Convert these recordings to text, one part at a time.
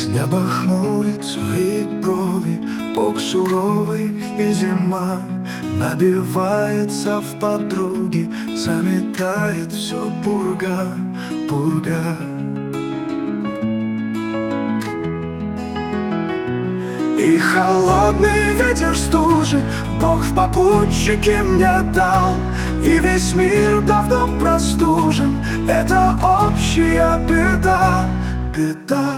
С неба хмурит свои брови Бог суровый, и зима набивается в подруги, заметает все пурга, пурга. И холодный ветер стужи Бог в попутчике мне дал, и весь мир давно простужен. Это общая беда, беда.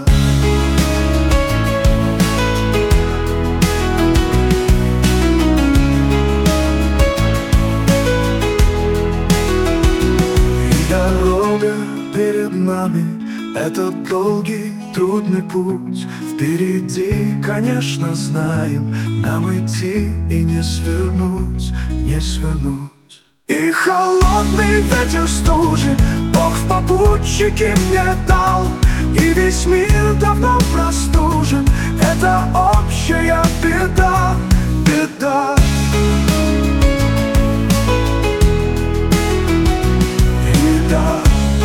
И дорога перед нами — это долгий, трудный путь. Впереди, конечно, знаем, нам идти и не свернуть, не свернуть. И холодный ветер стужи Бог в попутчике мне дал, и весь мир давно простужен. Это общая беда, беда. Беда.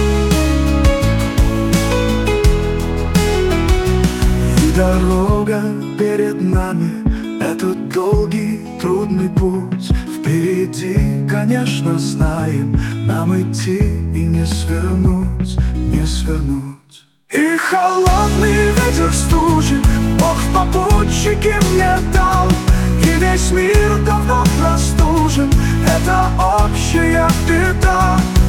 Дорога перед нами — это долгий, трудный путь. Впереди, конечно, знаем, нам идти и не свернуть, не свернуть. И холодный ветер стужи Бог в попутчике мне дал, и весь мир давно простужен. Это общая беда.